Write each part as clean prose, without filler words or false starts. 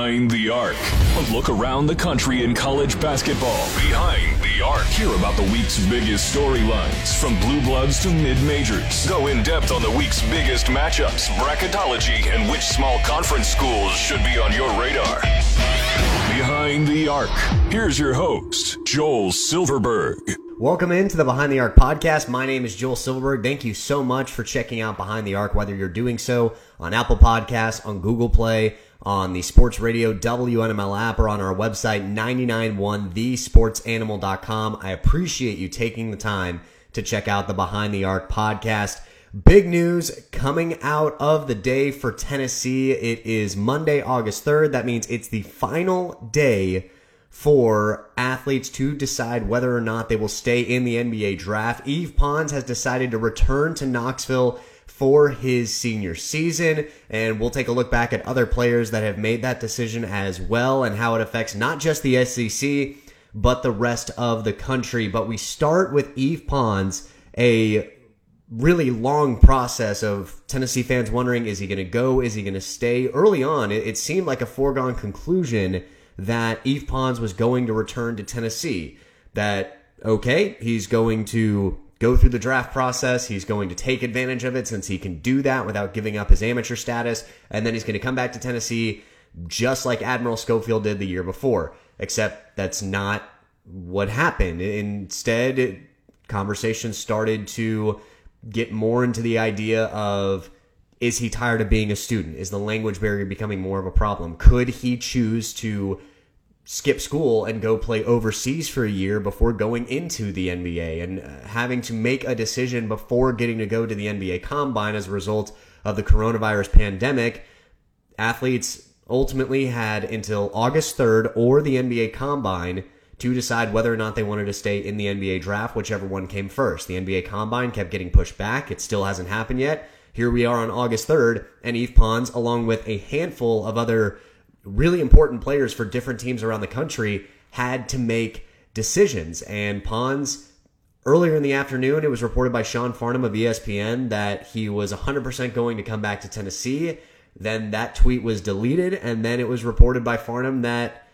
Behind the Arc, a look around the country in college basketball. Behind the Arc. Hear about the week's biggest storylines, from blue bloods to mid-majors. Go in depth on the week's biggest matchups, bracketology, and which small conference schools should be on your radar. Behind the Arc. Here's your host, Joel Silverberg. Welcome into the Behind the Arc podcast. My name is Joel Silverberg. Thank you so much for checking out Behind the Arc, whether you're doing so on Apple Podcasts, on Google Play, on the Sports Radio WNML app, or on our website, 991thesportsanimal.com. I appreciate you taking the time to check out the Behind the Arc podcast. Big news coming out of the day for Tennessee. It is Monday, August 3rd. That means it's the final day for athletes to decide whether or not they will stay in the NBA draft. Yves Pons has decided to return to Knoxville for his senior season, and we'll take a look back at other players that have made that decision as well and how it affects not just the SEC, but the rest of the country. But we start with Yves Pons, a really long process of Tennessee fans wondering, is he going to go? Is he going to stay? Early on, it seemed like a foregone conclusion that Yves Pons was going to return to Tennessee. That, okay, he's going to go through the draft process. He's going to take advantage of it since he can do that without giving up his amateur status. And then he's going to come back to Tennessee just like Admiral Schofield did the year before. Except that's not what happened. Instead, conversations started to get more into the idea of, is he tired of being a student? Is the language barrier becoming more of a problem? Could he choose to skip school and go play overseas for a year before going into the NBA and having to make a decision before getting to go to the NBA Combine as a result of the coronavirus pandemic? Athletes ultimately had until August 3rd or the NBA Combine to decide whether or not they wanted to stay in the NBA draft, whichever one came first. The NBA Combine kept getting pushed back. It still hasn't happened yet. Here we are on August 3rd, and Yves Pons, along with a handful of other really important players for different teams around the country, had to make decisions. And Pons, earlier in the afternoon, it was reported by Sean Farnham of ESPN that he was 100% going to come back to Tennessee. Then that tweet was deleted, and then it was reported by Farnham that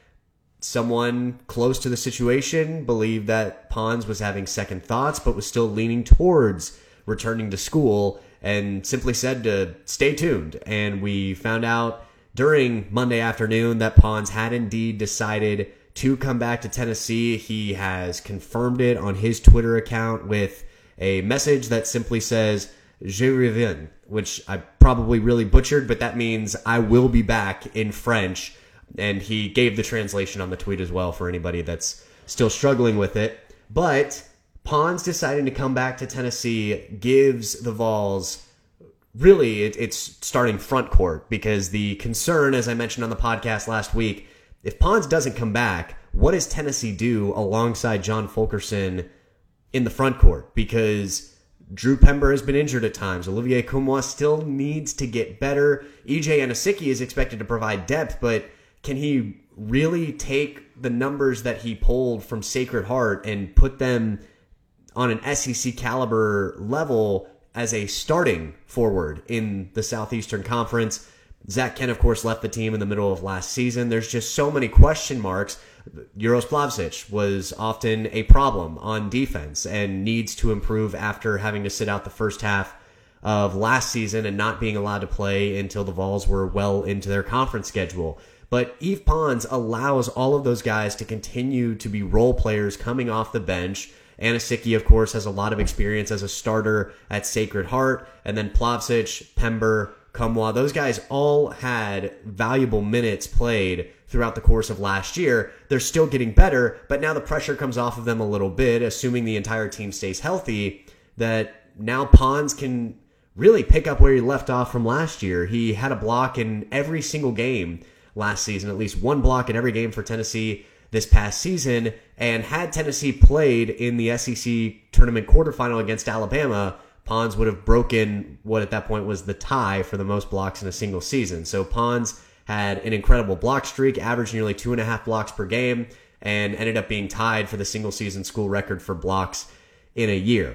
someone close to the situation believed that Pons was having second thoughts, but was still leaning towards returning to school, and simply said to stay tuned. And we found out during Monday afternoon that Pons had indeed decided to come back to Tennessee. He has confirmed it on his Twitter account with a message that simply says, Je reviens, which I probably really butchered, but that means I will be back in French. And he gave the translation on the tweet as well for anybody that's still struggling with it. But Pons deciding to come back to Tennessee gives the Vols, really, it's starting front court, because the concern, as I mentioned on the podcast last week, if Pons doesn't come back, what does Tennessee do alongside John Fulkerson in the front court? Because Drew Pember has been injured at times. Olivier Nkamhoua still needs to get better. EJ Anosike is expected to provide depth, but can he really take the numbers that he pulled from Sacred Heart and put them on an SEC caliber level as a starting forward in the Southeastern Conference? Zach Kent, of course, left the team in the middle of last season. There's just so many question marks. Uros Plavsic was often a problem on defense and needs to improve after having to sit out the first half of last season and not being allowed to play until the Vols were well into their conference schedule. But Yves Pons allows all of those guys to continue to be role players coming off the bench. Anosike, of course, has a lot of experience as a starter at Sacred Heart. And then Plavsic, Pember, Nkamhoua, those guys all had valuable minutes played throughout the course of last year. They're still getting better, but now the pressure comes off of them a little bit, assuming the entire team stays healthy, that now Pons can really pick up where he left off from last year. He had a block in every single game last season, at least one block in every game for Tennessee this past season. And had Tennessee played in the SEC tournament quarterfinal against Alabama, Pons would have broken what at that point was the tie for the most blocks in a single season. So Pons had an incredible block streak, averaged nearly 2.5 blocks per game, and ended up being tied for the single season school record for blocks in a year.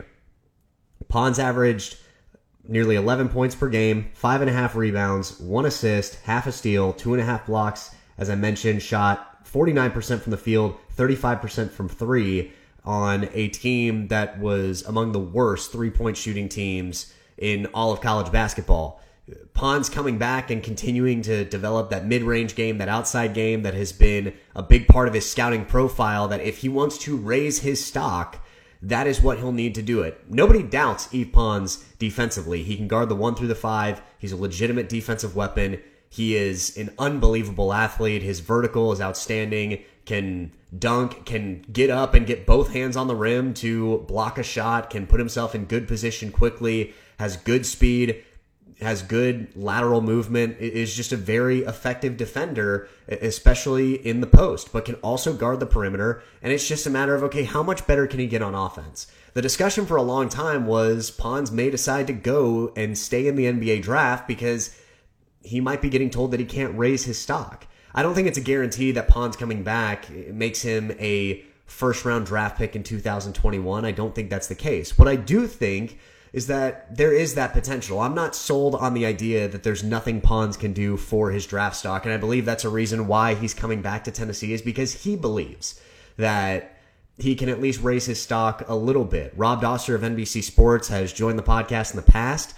Pons averaged nearly 11 points per game, 5.5 rebounds, 1 assist, half a steal, 2.5 blocks as I mentioned, shot 49% from the field, 35% from three on a team that was among the worst three-point shooting teams in all of college basketball. Pons coming back and continuing to develop that mid-range game, that outside game that has been a big part of his scouting profile, that if he wants to raise his stock, that is what he'll need to do it. Nobody doubts Yves Pons defensively. He can guard the 1 through the 5. He's a legitimate defensive weapon. He is an unbelievable athlete. His vertical is outstanding, can dunk, can get up and get both hands on the rim to block a shot, can put himself in good position quickly, has good speed, has good lateral movement, is just a very effective defender, especially in the post, but can also guard the perimeter. And it's just a matter of, okay, how much better can he get on offense? The discussion for a long time was Pons may decide to go and stay in the NBA draft because he might be getting told that he can't raise his stock. I don't think it's a guarantee that Pons coming back makes him a first-round draft pick in 2021. I don't think that's the case. What I do think is that there is that potential. I'm not sold on the idea that there's nothing Pons can do for his draft stock, and I believe that's a reason why he's coming back to Tennessee, is because he believes that he can at least raise his stock a little bit. Rob Doster of NBC Sports has joined the podcast in the past.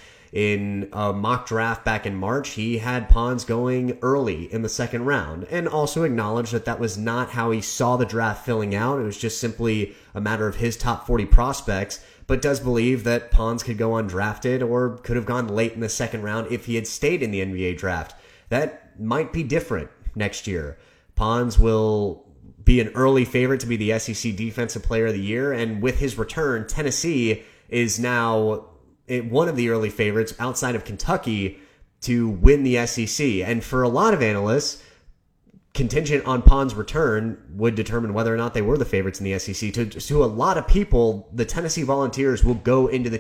In a mock draft back in March, he had Pons going early in the second round, and also acknowledged that that was not how he saw the draft filling out. It was just simply a matter of his top 40 prospects, but does believe that Pons could go undrafted or could have gone late in the second round if he had stayed in the NBA draft. That might be different next year. Pons will be an early favorite to be the SEC Defensive Player of the Year, and with his return, Tennessee is now one of the early favorites outside of Kentucky to win the SEC. And for a lot of analysts, contingent on Pons' return would determine whether or not they were the favorites in the SEC. To a lot of people, the Tennessee Volunteers will go into the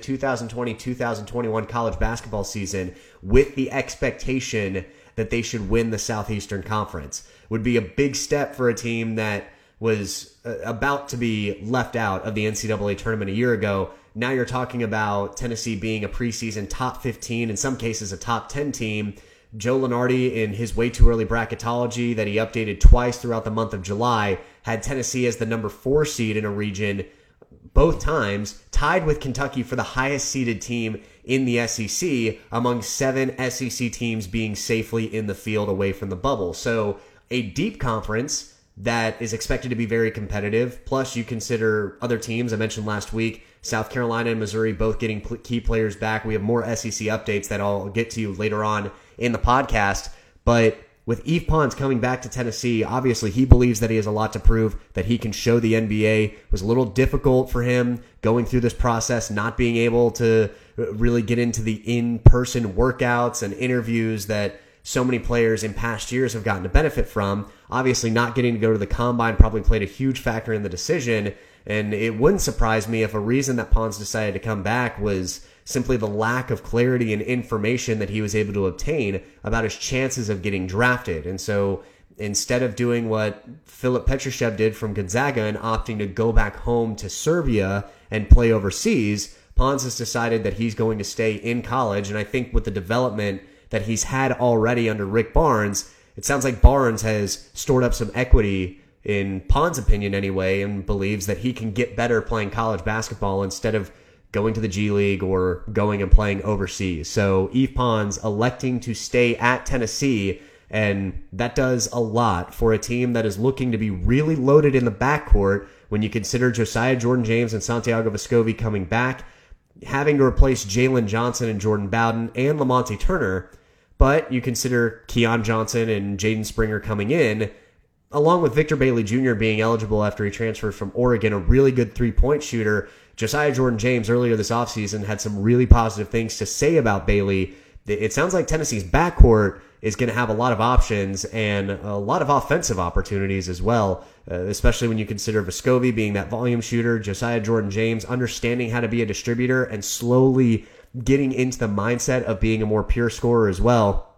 2020-2021 college basketball season with the expectation that they should win the Southeastern Conference. Would be a big step for a team that was about to be left out of the NCAA tournament a year ago. Now you're talking about Tennessee being a preseason top 15, in some cases a top 10 team. Joe Lunardi, in his way too early bracketology that he updated twice throughout the month of July, had Tennessee as the number 4 seed in a region both times, tied with Kentucky for the highest seeded team in the SEC, among 7 SEC teams being safely in the field away from the bubble. So a deep conference that is expected to be very competitive. Plus, you consider other teams. I mentioned last week, South Carolina and Missouri both getting key players back. We have more SEC updates that I'll get to you later on in the podcast. But with Yves Pons coming back to Tennessee, obviously he believes that he has a lot to prove, that he can show the NBA. It was a little difficult for him going through this process, not being able to really get into the in-person workouts and interviews that so many players in past years have gotten to benefit from. Obviously, not getting to go to the combine probably played a huge factor in the decision, and it wouldn't surprise me if a reason that Pons decided to come back was simply the lack of clarity and information that he was able to obtain about his chances of getting drafted. And so instead of doing what Filip Petrusev did from Gonzaga and opting to go back home to Serbia and play overseas, Pons has decided that he's going to stay in college. And I think with the development that he's had already under Rick Barnes, it sounds like Barnes has stored up some equity, in Pons' opinion anyway, and believes that he can get better playing college basketball instead of going to the G League or going and playing overseas. So Yves Pons electing to stay at Tennessee, and that does a lot for a team that is looking to be really loaded in the backcourt when you consider Josiah Jordan-James and Santiago Vescovi coming back, having to replace Jalen Johnson and Jordan Bowden and Lamonte Turner. But you consider Keon Johnson and Jaden Springer coming in, along with Victor Bailey Jr. being eligible after he transferred from Oregon, a really good three-point shooter. Josiah Jordan-James earlier this offseason had some really positive things to say about Bailey. It sounds like Tennessee's backcourt is going to have a lot of options and a lot of offensive opportunities as well, especially when you consider Vescovi being that volume shooter, Josiah Jordan-James understanding how to be a distributor and slowly getting into the mindset of being a more pure scorer as well.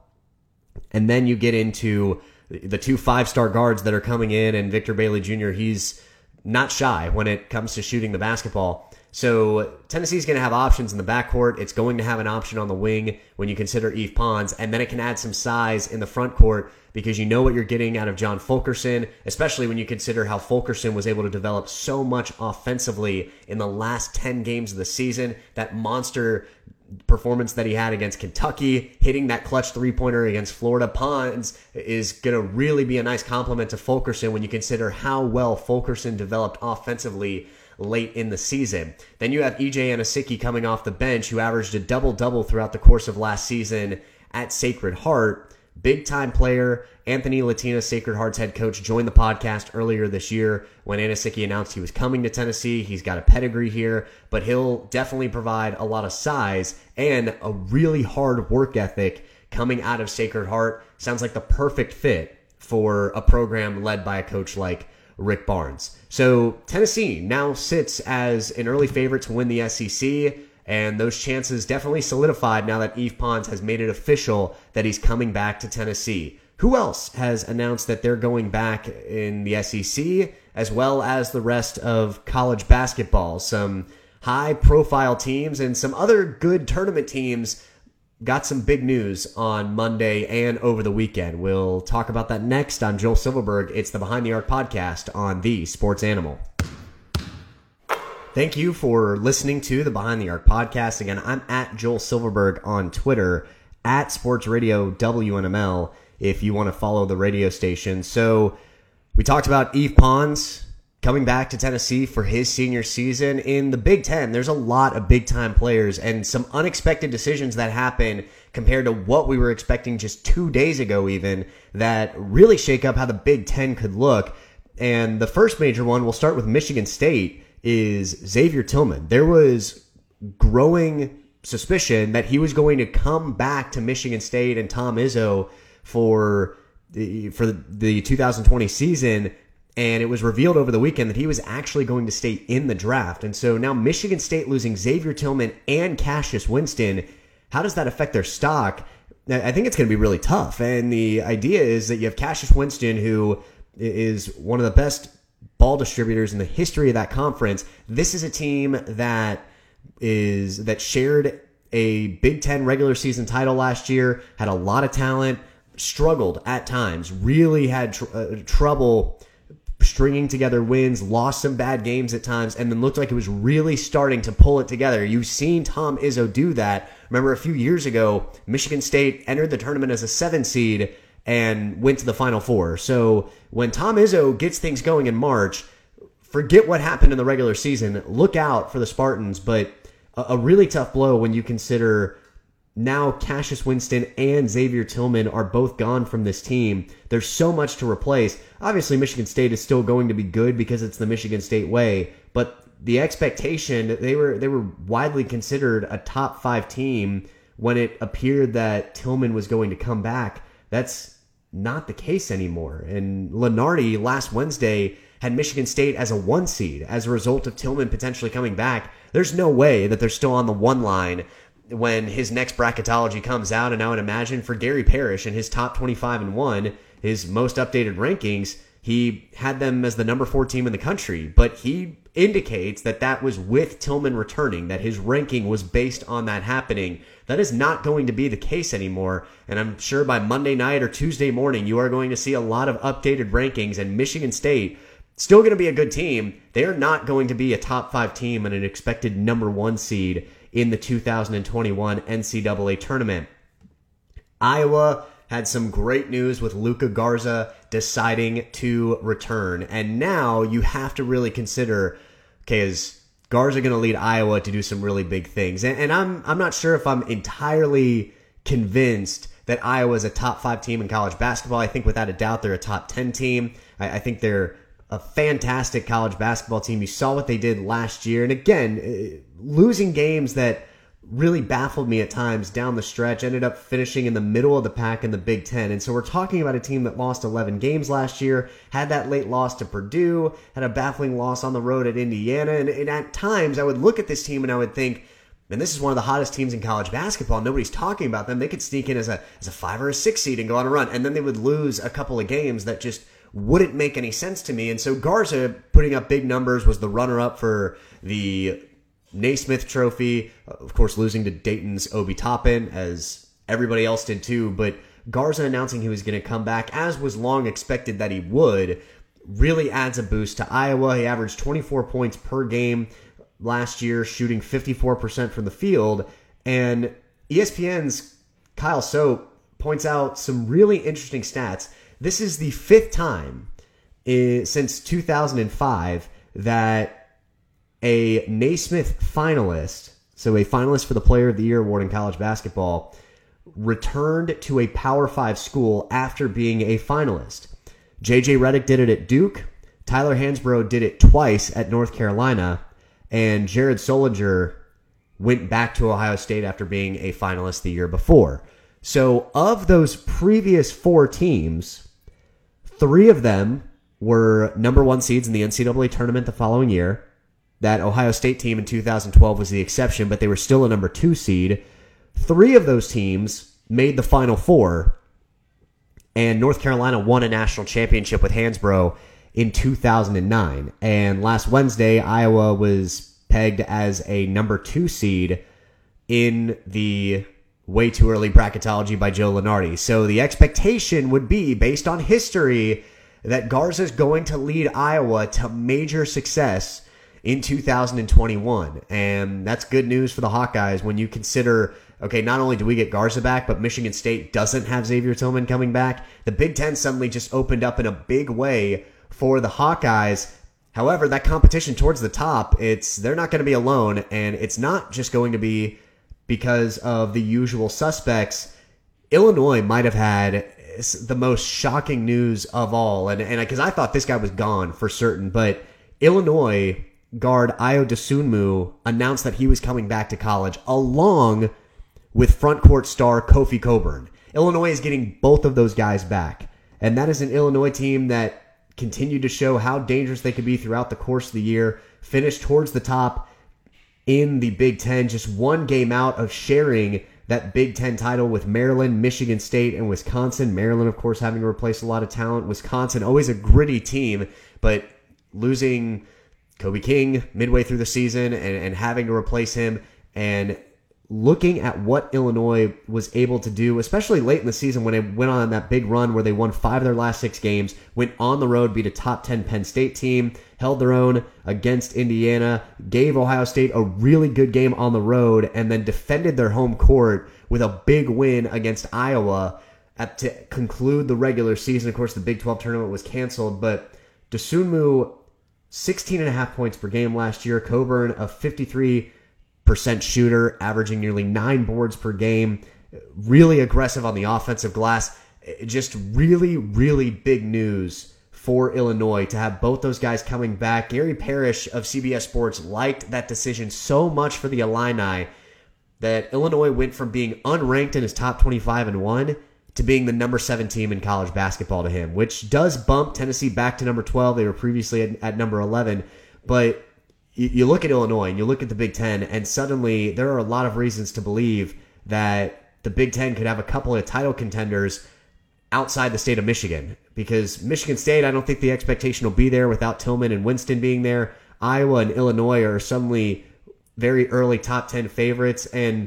And then you get into the 2 5-star guards that are coming in, and Victor Bailey Jr., he's not shy when it comes to shooting the basketball. So Tennessee's going to have options in the backcourt. It's going to have an option on the wing when you consider Yves Pons, and then it can add some size in the front court because you know what you're getting out of John Fulkerson, especially when you consider how Fulkerson was able to develop so much offensively in the last 10 games of the season. That monster performance that he had against Kentucky, hitting that clutch three-pointer against Florida. Pons is going to really be a nice compliment to Fulkerson when you consider how well Fulkerson developed offensively late in the season. Then you have EJ Anosike coming off the bench, who averaged a double-double throughout the course of last season at Sacred Heart. Big-time player. Anthony Latina, Sacred Heart's head coach, joined the podcast earlier this year when Anosike announced he was coming to Tennessee. He's got a pedigree here, but he'll definitely provide a lot of size and a really hard work ethic coming out of Sacred Heart. Sounds like the perfect fit for a program led by a coach like Rick Barnes. So Tennessee now sits as an early favorite to win the SEC, and those chances definitely solidified now that Yves Pons has made it official that he's coming back to Tennessee. Who else has announced that they're going back in the SEC, as well as the rest of college basketball? Some high-profile teams and some other good tournament teams got some big news on Monday and over the weekend. We'll talk about that next. I'm Joel Silverberg. It's the Behind the Arc podcast on The Sports Animal. Thank you for listening to the Behind the Arc podcast. Again, I'm at Joel Silverberg on Twitter, at Sports Radio WNML, if you want to follow the radio station. So we talked about Yves Pons coming back to Tennessee for his senior season. In the Big Ten, there's a lot of big-time players and some unexpected decisions that happen compared to what we were expecting just 2 days ago even, that really shake up how the Big Ten could look. And the first major one, we'll start with Michigan State, is Xavier Tillman. There was growing suspicion that he was going to come back to Michigan State and Tom Izzo for the 2020 season, and it was revealed over the weekend that he was actually going to stay in the draft. And so now Michigan State losing Xavier Tillman and Cassius Winston, how does that affect their stock? I think it's going to be really tough. And the idea is that you have Cassius Winston, who is one of the best ball distributors in the history of that conference. This is a team that shared a Big Ten regular season title last year, had a lot of talent, struggled at times, really had trouble stringing together wins, lost some bad games at times, and then looked like it was really starting to pull it together. You've seen Tom Izzo do that. Remember, a few years ago, Michigan State entered the tournament as a 7 seed and went to the Final Four. So when Tom Izzo gets things going in March, forget what happened in the regular season. Look out for the Spartans, but a really tough blow when you consider now Cassius Winston and Xavier Tillman are both gone from this team. There's so much to replace. Obviously, Michigan State is still going to be good because it's the Michigan State way, but the expectation, they were widely considered a top 5 team when it appeared that Tillman was going to come back. That's not the case anymore. And Lunardi last Wednesday had Michigan State as a 1 seed as a result of Tillman potentially coming back. There's no way that they're still on the 1 line when his next bracketology comes out. And I would imagine for Gary Parrish and his top 25-1, his most updated rankings, he had them as the number 4 team in the country. But he indicates that that was with Tillman returning, that his ranking was based on that happening. That is not going to be the case anymore. And I'm sure by Monday night or Tuesday morning, you are going to see a lot of updated rankings. And Michigan State, still going to be a good team. They are not going to be a top 5 team and an expected number 1 seed in the 2021 NCAA tournament. Iowa had some great news with Luka Garza deciding to return. And now you have to really consider, okay, is Garza going to lead Iowa to do some really big things? And I'm not sure if I'm entirely convinced that Iowa is a top 5 team in college basketball. I think without a doubt they're a top 10 team. I think they're a fantastic college basketball team. You saw what they did last year. And again, losing games that really baffled me at times down the stretch, ended up finishing in the middle of the pack in the Big Ten. And so we're talking about a team that lost 11 games last year, had that late loss to Purdue, had a baffling loss on the road at Indiana. And at times I would look at this team and I would think, man, this is one of the hottest teams in college basketball. Nobody's talking about them. They could sneak in as a 5 or a 6 seed and go on a run. And then they would lose a couple of games that just wouldn't make any sense to me. And so Garza putting up big numbers, was the runner-up for the Naismith Trophy, of course, losing to Dayton's Obi Toppin, as everybody else did too. But Garza announcing he was going to come back, as was long expected that he would, really adds a boost to Iowa. He averaged 24 points per game last year, shooting 54% from the field. And ESPN's Kyle Soap points out some really interesting stats. This is the 5th time since 2005 that a Naismith finalist, so a finalist for the Player of the Year award in college basketball, returned to a Power 5 school after being a finalist. J.J. Redick did it at Duke. Tyler Hansbrough did it twice at North Carolina. And Jared Solinger went back to Ohio State after being a finalist the year before. So of those previous 4 teams, 3 of them were number 1 seeds in the NCAA tournament the following year. That Ohio State team in 2012 was the exception, but they were still a number 2 seed. 3 of those teams made the Final Four, and North Carolina won a national championship with Hansbrough in 2009. And last Wednesday, Iowa was pegged as a number 2 seed in the way too early bracketology by Joe Lunardi. So the expectation would be, based on history, that Garza is going to lead Iowa to major success in 2021. And that's good news for the Hawkeyes when you consider, okay, not only do we get Garza back, but Michigan State doesn't have Xavier Tillman coming back. The Big Ten suddenly just opened up in a big way for the Hawkeyes. However, that competition towards the top, they're not going to be alone, and it's not just going to be because of the usual suspects. Illinois might have had the most shocking news of all, and because I thought this guy was gone for certain, but Illinois guard Ayo Dosunmu announced that he was coming back to college along with frontcourt star Kofi Cockburn. Illinois is getting both of those guys back, and that is an Illinois team that continued to show how dangerous they could be throughout the course of the year, finished towards the top in the Big Ten, just 1 game out of sharing that Big Ten title with Maryland, Michigan State, and Wisconsin. Maryland, of course, having to replace a lot of talent. Wisconsin, always a gritty team, but losing Kobe King midway through the season and having to replace him, and looking at what Illinois was able to do, especially late in the season when they went on that big run where they won 5 of their last 6 games, went on the road, beat a top 10 Penn State team, held their own against Indiana, gave Ohio State a really good game on the road, and then defended their home court with a big win against Iowa to conclude the regular season. Of course, the Big 12 tournament was canceled, but Dosunmu, 16.5 points per game last year. Cockburn, a 53% shooter, averaging nearly 9 boards per game. Really aggressive on the offensive glass. Just really, really big news for Illinois to have both those guys coming back. Gary Parrish of CBS Sports liked that decision so much for the Illini that Illinois went from being unranked in his top 25 and 1 to being the number 7 team in college basketball to him, which does bump Tennessee back to number 12. They were previously at number 11. But you look at Illinois and you look at the Big Ten, and suddenly there are a lot of reasons to believe that the Big Ten could have a couple of title contenders outside the state of Michigan. Because Michigan State, I don't think the expectation will be there without Tillman and Winston being there. Iowa and Illinois are suddenly very early top 10 favorites, and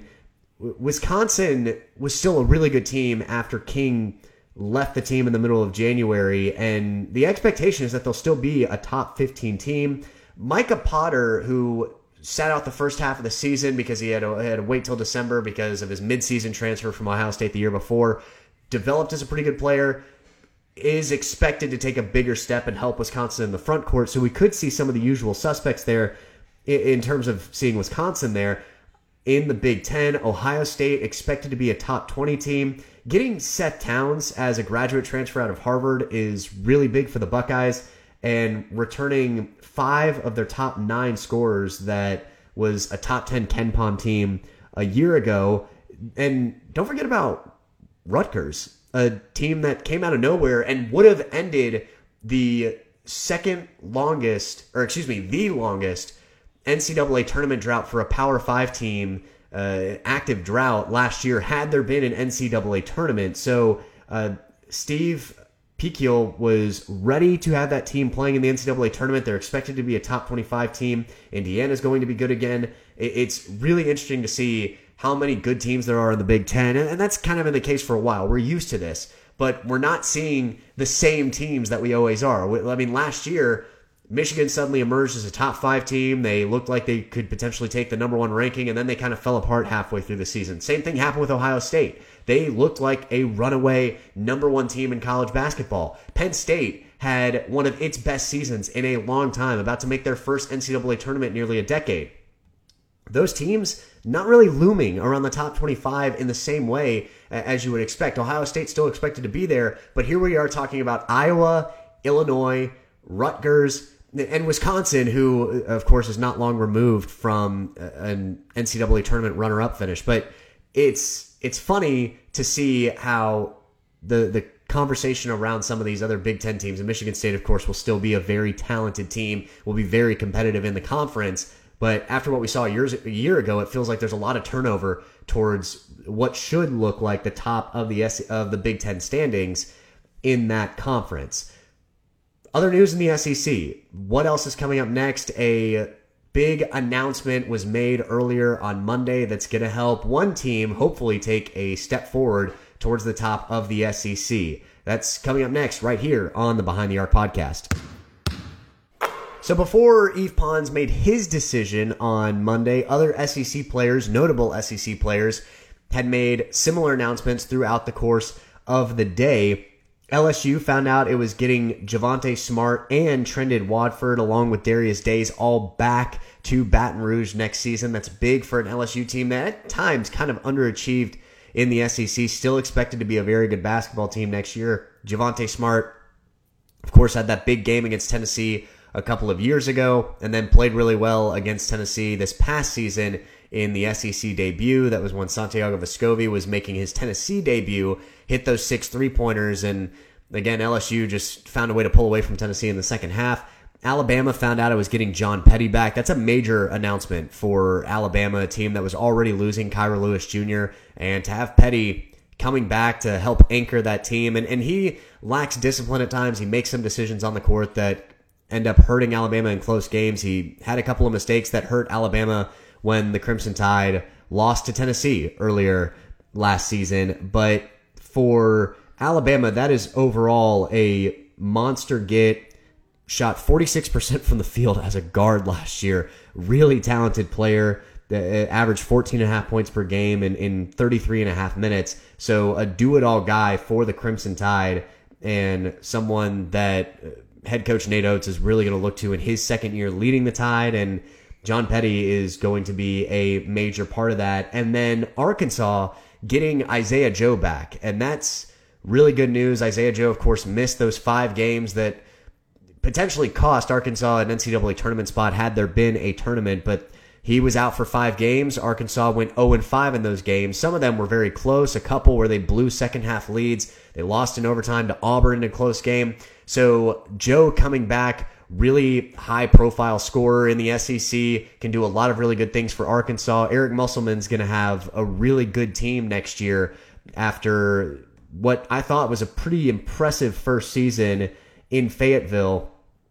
Wisconsin was still a really good team after King left the team in the middle of January, and the expectation is that they'll still be a top 15 team. Micah Potter, who sat out the first half of the season because he had to wait till December because of his midseason transfer from Ohio State the year before, developed as a pretty good player, is expected to take a bigger step and help Wisconsin in the front court, so we could see some of the usual suspects there in terms of seeing Wisconsin there. In the Big Ten, Ohio State expected to be a top 20 team. Getting Seth Towns as a graduate transfer out of Harvard is really big for the Buckeyes, and returning 5 of their top 9 scorers that was a top 10 KenPom team a year ago. And don't forget about Rutgers, a team that came out of nowhere and would have ended the longest NCAA tournament drought for a Power 5 team, active drought last year, had there been an NCAA tournament. So Steve Pekiel was ready to have that team playing in the NCAA tournament. They're expected to be a top 25 team. Indiana's going to be good again. It's really interesting to see how many good teams there are in the Big Ten, and that's kind of been the case for a while. We're used to this, but we're not seeing the same teams that we always are. I mean, last year, Michigan suddenly emerged as a top 5 team. They looked like they could potentially take the number 1 ranking, and then they kind of fell apart halfway through the season. Same thing happened with Ohio State. They looked like a runaway number 1 team in college basketball. Penn State had one of its best seasons in a long time, about to make their first NCAA tournament in nearly a decade. Those teams not really looming around the top 25 in the same way as you would expect. Ohio State still expected to be there, but here we are talking about Iowa, Illinois, Rutgers, and Wisconsin, who, of course, is not long removed from an NCAA tournament runner-up finish. But it's funny to see how the conversation around some of these other Big Ten teams, and Michigan State, of course, will still be a very talented team, will be very competitive in the conference. But after what we saw a year ago, it feels like there's a lot of turnover towards what should look like the top of the Big Ten standings in that conference. Other news in the SEC. What else is coming up next? A big announcement was made earlier on Monday that's going to help one team hopefully take a step forward towards the top of the SEC. That's coming up next right here on the Behind the Arc podcast. So before Yves Pons made his decision on Monday, other SEC players, notable SEC players, had made similar announcements throughout the course of the day. LSU found out it was getting Javonte Smart and Trendon Watford along with Darius Days all back to Baton Rouge next season. That's big for an LSU team that at times kind of underachieved in the SEC. Still expected to be a very good basketball team next year. Javonte Smart, of course, had that big game against Tennessee a couple of years ago, and then played really well against Tennessee this past season in the SEC debut. That was when Santiago Vescovi was making his Tennessee debut, hit those 6 3-pointers, and again, LSU just found a way to pull away from Tennessee in the second half. Alabama found out it was getting John Petty back. That's a major announcement for Alabama, a team that was already losing Kyra Lewis Jr., and to have Petty coming back to help anchor that team. And he lacks discipline at times. He makes some decisions on the court that end up hurting Alabama in close games. He had a couple of mistakes that hurt Alabama when the Crimson Tide lost to Tennessee earlier last season. But for Alabama, that is overall a monster get. Shot 46% from the field as a guard last year. Really talented player. Averaged 14.5 points per game in 33.5 minutes. So a do-it-all guy for the Crimson Tide, and someone that head coach Nate Oates is really going to look to in his second year leading the Tide, and John Petty is going to be a major part of that. And then Arkansas getting Isaiah Joe back, and that's really good news. Isaiah Joe, of course, missed those 5 games that potentially cost Arkansas an NCAA tournament spot had there been a tournament, but he was out for 5 games. Arkansas went 0-5 in those games. Some of them were very close, a couple where they blew second-half leads. They lost in overtime to Auburn in a close game. So Joe coming back, really high-profile scorer in the SEC, can do a lot of really good things for Arkansas. Eric Musselman's going to have a really good team next year after what I thought was a pretty impressive first season in Fayetteville.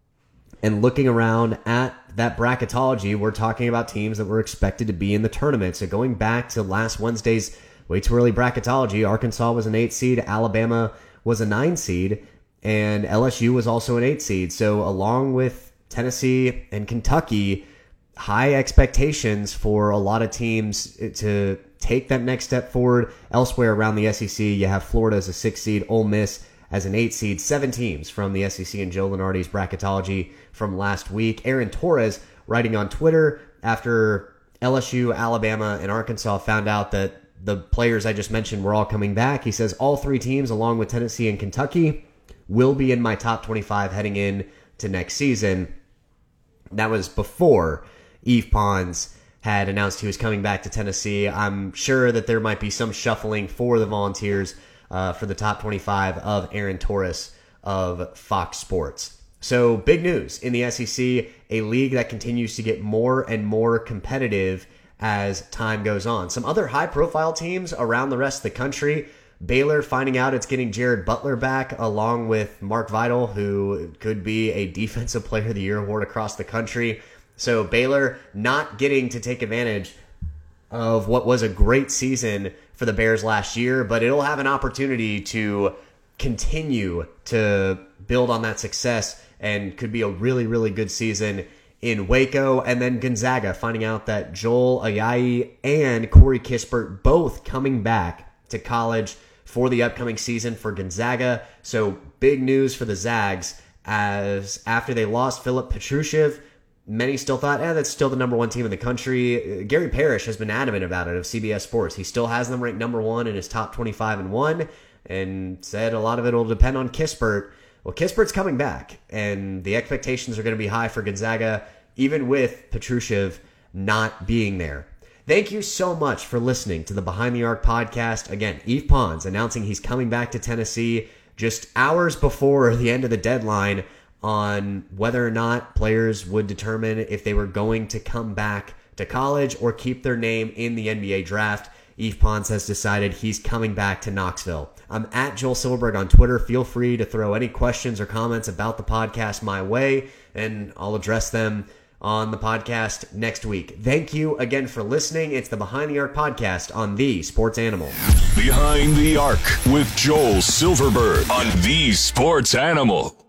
And looking around at that bracketology, we're talking about teams that were expected to be in the tournament. So going back to last Wednesday's way too early bracketology, Arkansas was an 8 seed, Alabama was a 9 seed, and LSU was also an 8 seed. So along with Tennessee and Kentucky, high expectations for a lot of teams to take that next step forward. Elsewhere around the SEC, you have Florida as a 6 seed, Ole Miss as an 8 seed. 7 teams from the SEC and Joe Lunardi's bracketology from last week. Aaron Torres writing on Twitter after LSU, Alabama, and Arkansas found out that the players I just mentioned were all coming back. He says all 3 teams, along with Tennessee and Kentucky, will be in my top 25 heading in to next season. That was before Yves Pons had announced he was coming back to Tennessee. I'm sure that there might be some shuffling for the Volunteers for the top 25 of Aaron Torres of Fox Sports. So big news in the SEC, a league that continues to get more and more competitive as time goes on. Some other high-profile teams around the rest of the country, Baylor finding out it's getting Jared Butler back along with Mark Vidal, who could be a Defensive Player of the Year award across the country. So Baylor not getting to take advantage of what was a great season for the Bears last year, but it'll have an opportunity to continue to build on that success and could be a really, really good season in Waco. And then Gonzaga finding out that Joel Ayayi and Corey Kispert both coming back to college for the upcoming season for Gonzaga. So big news for the Zags, as after they lost Filip Petrusev, many still thought, that's still the number one team in the country. Gary Parrish has been adamant about it of CBS Sports. He still has them ranked number one in his top 25-1 and said a lot of it will depend on Kispert. Well, Kispert's coming back, and the expectations are going to be high for Gonzaga, even with Petrusev not being there. Thank you so much for listening to the Behind the Arc podcast. Again, Yves Pons announcing he's coming back to Tennessee just hours before the end of the deadline on whether or not players would determine if they were going to come back to college or keep their name in the NBA draft. Yves Pons has decided he's coming back to Knoxville. I'm at Joel Silverberg on Twitter. Feel free to throw any questions or comments about the podcast my way, and I'll address them on the podcast next week. Thank you again for listening. It's the Behind the Arc podcast on The Sports Animal. Behind the Arc with Joel Silverberg on The Sports Animal.